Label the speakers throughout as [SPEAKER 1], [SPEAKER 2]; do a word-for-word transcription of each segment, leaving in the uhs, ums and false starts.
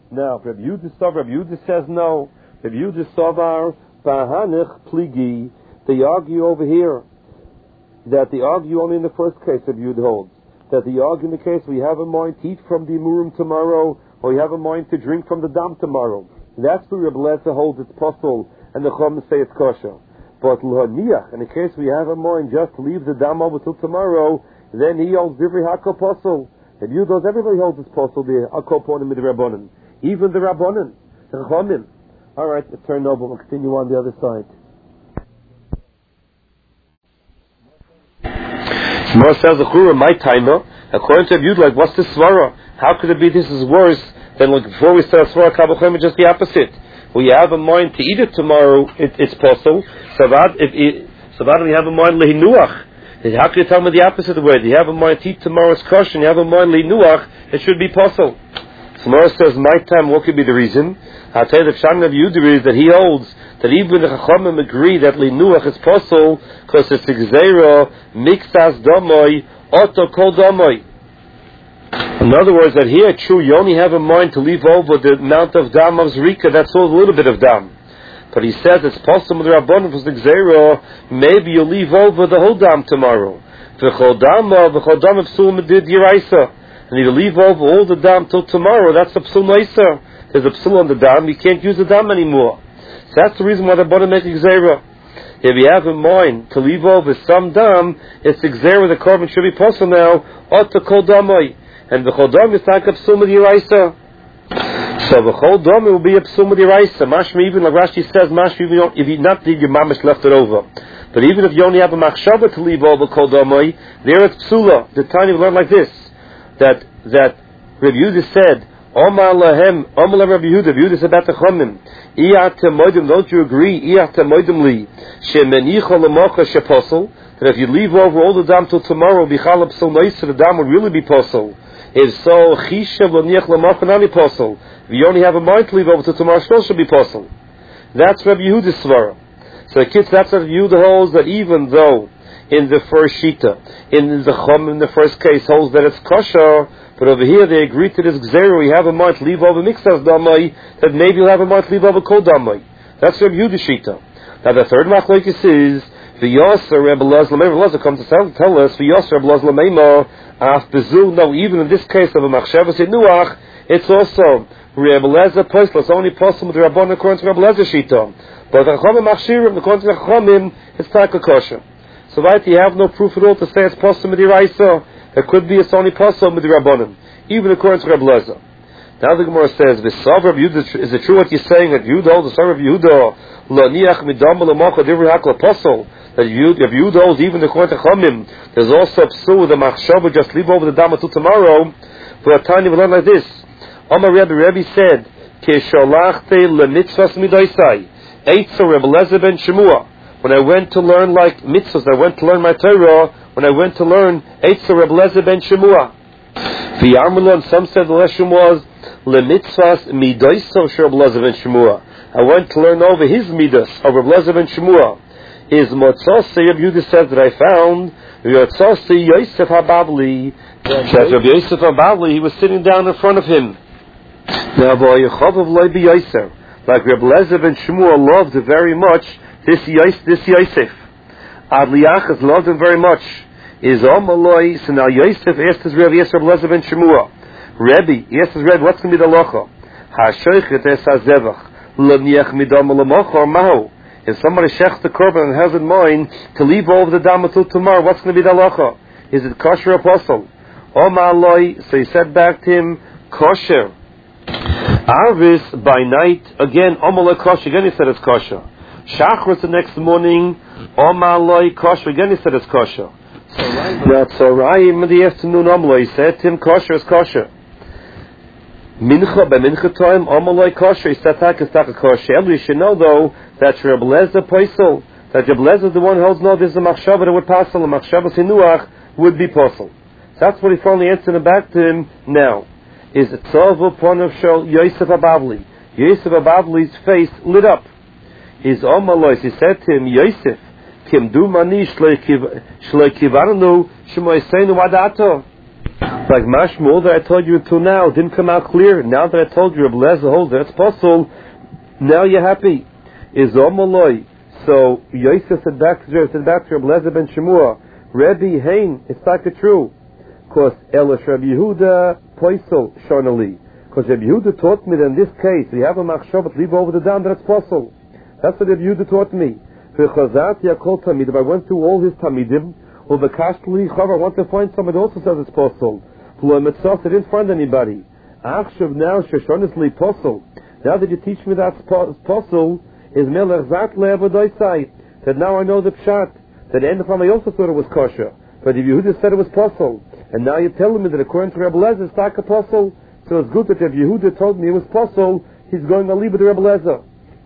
[SPEAKER 1] Now, Rabbi Yehuda Savar, Rabbi Yehuda says no. Rabbi Yehuda Savar, Bahanich Pligi, they argue over here that they argue only in the first case Rabbi Yehuda holds. That they argue in the case we have a mind to eat from the Imurim tomorrow, or we have a mind to drink from the Dam tomorrow. That's where Rabbi Lezer holds its possible, and the Chum say it's kosher. But L'Haniach, in the case we have a mind just to leave the Dam over till tomorrow, then he holds every Hakol Posel. Rabbi Yehuda holds, everybody holds its Posel, the Hakol Ponim with the Rabbanim. Even the Rabbanim, the Chachamim. Alright, let's turn over, we'll continue on the other side. Gemara says, my timer, according to Rabbi Yehuda, like, what's this svara? How could it be this is worse than like before we said svara kabachem, just the opposite? We have a mind to eat it tomorrow, it, it's possible. So that if it, so that we have a mind lehinuach. How can you tell me the opposite way? You have a mind to eat tomorrow's kosher, and you have a mind lehinuach, it should be possible. So Gemara says, my time, what could be the reason? I'll tell you the Pshat of Yehuda is that he holds that even the Chachamim agree that Linuach is possible because it's Gzeira, Mixas Domoy, Oto Kol Domoy. In other words, that here, true, you only have a mind to leave over the amount of Dam of Zrika, that's all a little bit of Dam. But he says it's possible with the Rabbanim for the Gzeira, maybe you'll leave over the whole Dam tomorrow. V'chol Dam, v'chol Dam Psul Medid Yiraisa. And you leave over all the Dam till tomorrow, that's a Psul Meiser. There's a Psul on the Dam, you can't use the Dam anymore. So that's the reason why the Rabbanim make Gzeira. If you have in mind to leave over some Dam, it's Gzeira, the carbon should be possible now, Oto Kol Damai. And the Chol Dam is like a Psul Medid Yiraisa. So the Chol Dam will be a Psul Medid Yiraisa. Mashma, even like Rashi says, Mashma, if you don't, if you not did, your mamish left it over. But even if you only have a machshava to leave over Kol Damai, there it's Psula. The time you learn like this. That that Rabbi Yehuda said, Omar lahem, Omar Rabbi Yehuda, Rabbi Yehuda said about the Chomim, Iyat temoidim, don't you agree? Iyat temoidim li, shemenicha lemocha sheposel, that if you leave over all the dam till tomorrow, bichalab so nice, the dam would really be posel. If so, chishav leniach lemocha nani posel. If you only have a mind to leave over till tomorrow, still should be posel. That's Rabbi Yehuda's svara. So the kids, that's what Rabbi Yehuda holds, that even though in the first shita, in the Chum, in the first case, holds that it's kosher, but over here they agree to this gzeira, we have a mind to leave over mixas damai, that maybe you'll have a mind to leave over kol damai. That's Rabbi Yehuda shita. Now the third machlokes is, v'yasser Rebbe Lezer, Rebbe Lezer comes to tell, tell us, v'yasser Rebbe Lezer l'meima, af bezul, no, even in this case of a machshavas inuach, it's also Rebbe Lezer posel, it's only possible with the Rabbanan according to Rebbe Lezer shita. But the Chachamim machshirim, according to the Chachamim, it's taka kosher. So right, you have no proof at all to say it's possible with the Raisa. There could be it's only possible with the Rabbanim, even according to Rebbe Lezer. Now the Gemara says, "V'sav Rabbi Yehuda, is it true what you're saying that Yehuda, the son of Yehuda, laniach midam l'mocha divrei hakol apostle, that Yehuda, if Yehuda holds even according to Chachamim, there's also a psul with the machshava, just leave over the dam until tomorrow." For a tiny we learn like this. Amar Rebbe, Rebbe said, "Keshalachte lemitzvas midaisai, eitzer Rebbe Lezer ben Shemua." When I went to learn like mitzvahs, I went to learn my Torah, when I went to learn Eitzer Reb Lezer ben Shemua. The Yarmalon, some said the lesson was, Le mitzvahs midaiso Reb Lezer ben Shemua. I went to learn over his midas of Reb Lezer ben Shemua. His motzose, Reb Yehuda says that I found, Yotzose Yosef HaBavli, that Reb Yosef HaBavli, he was sitting down in front of him. Now, V'ayachov of Loi B'Yosef, like Reb Lezer ben Shemua loved very much This Yosef, this Yosef, Adliachas loved him very much. Is Omaloi, so now Yosef asked his Rebbe, yes, Rebbe Lezer ben Shemua, Rebbe, he asked his Rebbe, what's going to be the locha? HaShoichet es HaZevach, L'niach midam l'mocha or mahu. If somebody shechs the korban and has in mind to leave over the dam until tomorrow, what's going to be the locha? Is it kosher or posel? Omaloi, so he said back to him, kosher. Arvis, by night, again, Omaloi kosher, again he said it's kosher. Shachris the next morning, Omaloi kosher, again he said it's kosher. Now Tzorayim in the afternoon, Omaloi, he said to him, kosher is kosher. Mincha, by mincha time, Omaloi kosher, he said, tak is tak kosher. You should know though, that Rebbe Lezer posel, that Rebbe Lezer is the one who holds no, there's a machshava that would passel, a machshava sinuach would be posel. So that's what he finally answered back to him now. Is it Tzov upon of Shol Yosef HaBavli? Yosef HaBavli's face lit up. Is Omalois, he said to him, Yosef, Kim du mani shloi kivarnu shmoiseinu wadato. like mashmul that I told you until now didn't come out clear. Now that I told you Reb Lezer holds that it's possible, now you're happy. Is Omaloi. So Yosef said back to said back to Reb Lezer ben Shemua, Rebbe Hain, it's not true. Because Elish Rabbi Yehuda Poisel Shonali. Because Rabbi Yehuda taught me that in this case we have a machshavat leave over the dam that it's possible. That's what Rabbi Yehuda taught me. If I went through all his tamidim, or the kashli chavar, I want to find someone who also says it's possible. I didn't find anybody. Achshav now sheshonisli possible. Now that you teach me that's possible, is melech zat le'avodaisai. That now I know the pshat. That end of I also thought it was kosher, but if Yehuda said it was possible, and now you're telling me that according to Rebbe Lezer it's not possible. So it's good that if Yehuda told me it was possible, he's going to leave it to Rebbe Lezer.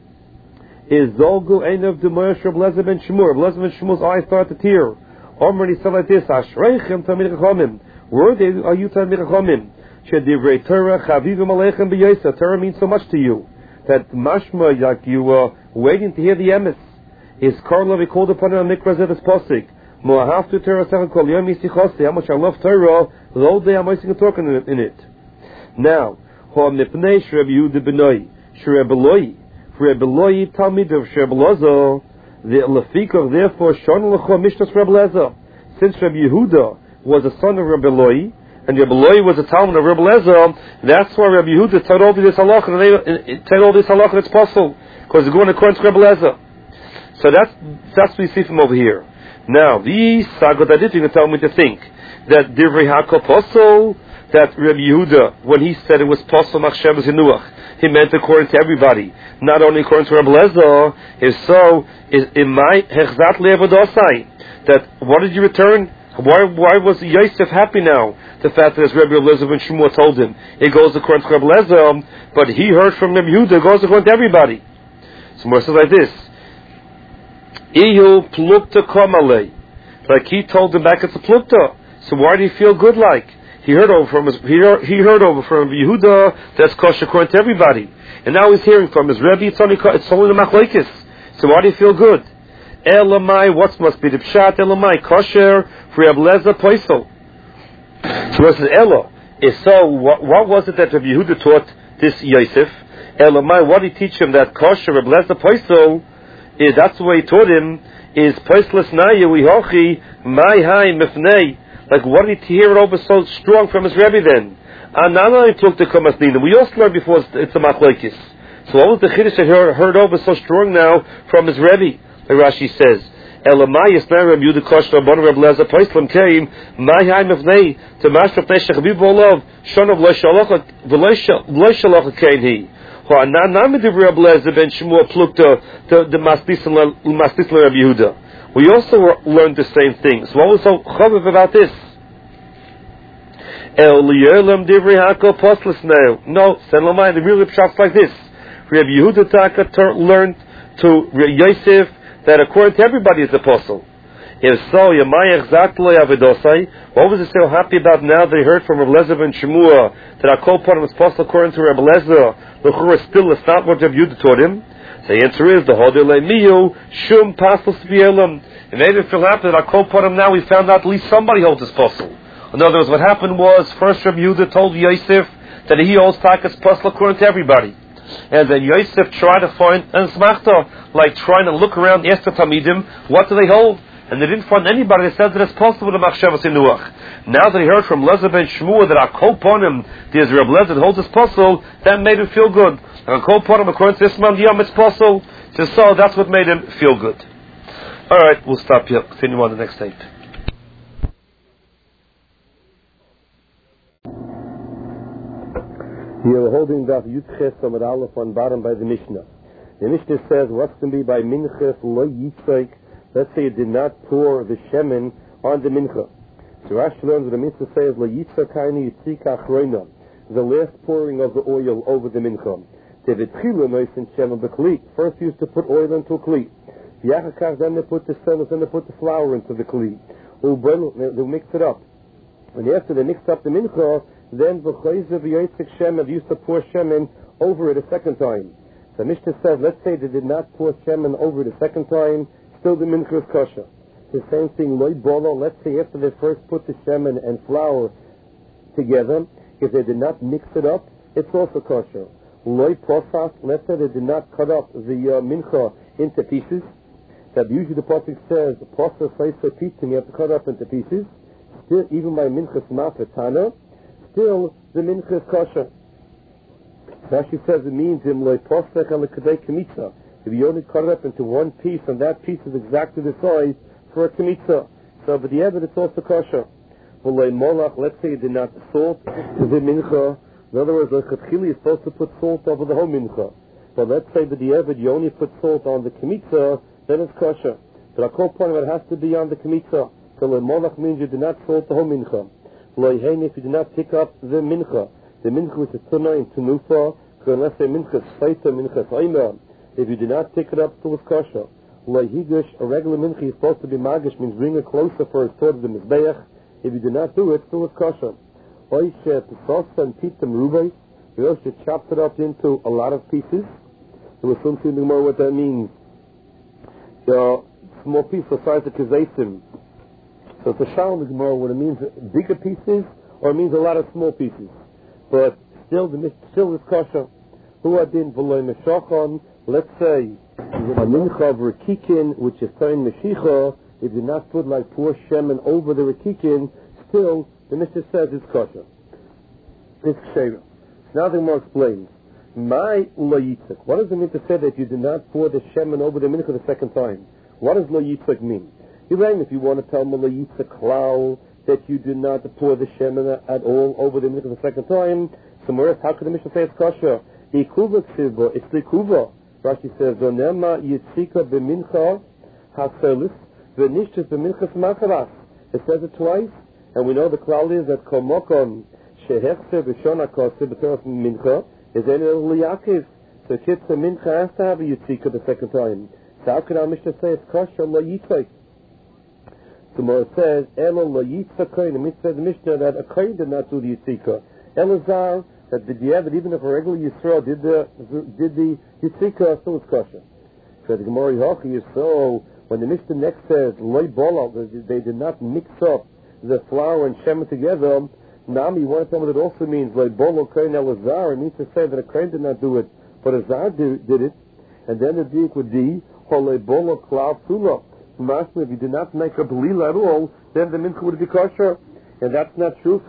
[SPEAKER 1] Is Zolgu ein of the Moesh Rebbe Lezer ben Shemur? Rebbe Lezer ben Shemur's eyes start to tear. Omer, he said like this, Ashreichem Talmid Chachamim. Worthy are you Talmid Chachamim? Shedivrei Torah Chavivim Aleichem b'Yosef. Torah means so much to you that mashma, like you were waiting to hear the emes. Is Karla, we called upon him on Mikra Zedas Posik. Mo'ahavtu Torah Sechem Kol Yom Yisichosti. How much I love Torah, the whole day I'm wasting a talk in it. Now, Ho Mipnei Shreb Yehuda B'noi Shreb Eloi Shreb Eloi Talmid of Shreb Lozo. The Lefikov, therefore, Shon Lecho Mishnas Reb Lezer. Since Reb Yehuda was a son of Reb Eloi, and Reb Eloi was a Talmud of Reb Lezer, that's why Reb Yehuda told over this halach, and they told over this halach, and it's possible, because they're going according to Reb Lezer. So that's that's what we see from over here. Now, the Sagot Adit, you can tell me to think that Divrei Hakol Posol, that Reb Yehuda, when he said it was Posol Machshem Zinuach, he meant according to everybody, not only according to Reb Lezer. If so, is in my hechzat le'avodosai, that what did you return? Why why was Yosef happy now? The fact that as Reb Lezer ben Shemua told him, it goes according to Reb Lezer, but he heard from Reb Yehuda, it goes according to everybody. So more says like this: Iyu plukta komale, like he told him back it's a plukta. So why did he feel good like? He heard over from his, he heard, he heard over from Yehuda that's kosher according to everybody, and now he's hearing from his Rebbe. It's only it's only the machlekes. So why do you feel good? Elamai, what must be the pshat? Elamai kosher for Reb Lezer poisel. So versus Elo is so. What, what was it that Reb Yehuda taught this Yosef? Elamai, what did he teach him that kosher Reb Lezer poisel? Is that's the way he taught him is poisles nayu ihochi mai hai mifnei. Like, what did he hear it over so strong from his Rebbe then? And not only took the Kamasnina, we also learned before it's a machlekes. So what was the Chiddush that heard, heard over so strong now from his Rebbe? Like Rashi says, Elamai Yisnei Reb Yehuda Kosh Rabban Reb Lezer Poislam came, Mai Hai Mevnei, to Mashra Pnei Shechviv Olav, Shonov Lo Shalach Kain He. Ho Anan Namidiv Reb Lezer Ben Shemua Plukta, the Mastis Reb Yehuda. We also learned the same thing. So what was so chaviv about this? El liyelam divrei hakol poslas now. No, send lamai. The real pshat's like this. Reb Yehuda Taka learned to Yosef that according to everybody is apostle. If so, Yamayach Zatloi Avedosai. What was he so happy about now that he heard from Reb Lezer ben Shemua that Akol Panim was apostle according to Reb Lezer? L'chura still is not what Reb Yehuda taught him. The answer is the Hodele Miyu Shum Pasal Spielam. It made him feel happy that our Kol Panim now we found out at least somebody holds his puzzle. In other words, what happened was first Rabbi Yehuda told Yosef that he holds Takas puzzle according to everybody. And then Yosef tried to find an Smachta, like trying to look around, ask the Tamidim, what do they hold? And they didn't find anybody that said that it's possible with a Machshavas Inuach. Now that he heard from Lezer ben Shemua that our Kol Panim, there's Reb Lezer that holds his puzzle, that made him feel good. And Kol Panim, according to Isman Yom, it's puzzle. So that's what made him feel good. Alright, we'll stop here. Continue on the next tape. Here we're holding Daf Yudches Amud Aleph on bottom by the Mishnah. The Mishnah says, what's going to be by Minchas Lo Yitzoik? Let's say it did not pour the Shemen on the Mincha. So Rashi learns what the Mishnah says, Lo Yitzoik Haini Yitzik Achroina, the last pouring of the oil over the Mincha. Tevetchilu Noisin Shemen B'Kli. First used to put oil into a Kli. Then they put the sellers, then they put the flour into the kli. They'll mix it up. And after they mixed up the mincha, then v'chayzev yoytzik shemen, they used to pour shemen over it a second time. So Mishnah says, let's say they did not pour shemen over it a second time, still the mincha is kosher. The same thing, loy bolo, let's say after they first put the shemen and flour
[SPEAKER 2] together. If they did not mix it up, it's also kosher. Loi posas, let's say they did not cut up the uh, mincha into pieces. That usually the pasuk says, posas leisa pitim, you have to cut up into pieces. Still, even by minchas mafetana, still the mincha is kosher. Rashi says it means in loi posach al kadei kemitza. If you only cut it up into one piece, and that piece is exactly the size for a kemitza. So, but the evidence it's also kosher. V'loi molach, let's say you did not salt the mincha. In other words, the chatchili is supposed to put salt over the whole mincha. But let's say that the evid you only put salt on the kemitza, then it's kosher. But our core point of it has to be on the kemitza. So loi molach means you do not salt the whole mincha. Loi hein, if you do not pick up the mincha, the mincha which is tunna in tenufa, because unless say mincha is feita, mincha is oima, if you do not pick it up, still it's kosher. Loi higish, a regular mincha is supposed to be magish, means bring it closer for it's toward the mizbeach. If you do not do it, still it's kosher. Oishe pesasa and pitam rubei, you also chopped it up into a lot of pieces. There was something more what that means. Uh, small piece the size of kazaisim. So it's a shal in the Gemara when it means bigger pieces or it means a lot of small pieces. But still, the still is kosher. Who adin v'loy meshachon. Let's say a mincha of rekikin, which is tain meshicha. If you not put like poor shemen over the rekikin, still the Mishnah says it's kosher. It's ksheira. Now the Gemara explains. My lo yitzak. What does it mean to say that you do not pour the shemen over the mincha the second time? What does lo yitzak mean? Even if you want to tell me lo yitzak klal that you do not pour the shemen at all over the mincha the second time, somewhere else, how could the Mishnah say it's kosher? Ikuva ksiva, it's the kuva. Rashi says, "Zonema yitzika b'mincha haselis v'nishtes b'minchas makaras." It says it twice, and we know the klal is that komokon shehechse b'shona koseh b'teraf mincha is any liyakiv. So kitzah mincha has to have a yitzika the second time. So how could our Mishnah say it's kosher lo yitzak? The Gemara says, "Elo lo yitzak kohen." The Mishnah, the Mishnah that a kohen did not do the yitzika. Elazar that the diavad, even if a regular Yisrael did the did the yitzika, still it's kosher. So the Gemara Yochi is so when the Mishnah next says loy bola, they did not mix up the flour and shem together. Nami, you want to tell me that also means loy bola kohen elazar? It means to say that a kohen did not do it, but a zar did, did it, and then the diak would be loy bola klal psula. If you did not make a belila at all, then the mincha would be kosher, and that's not true.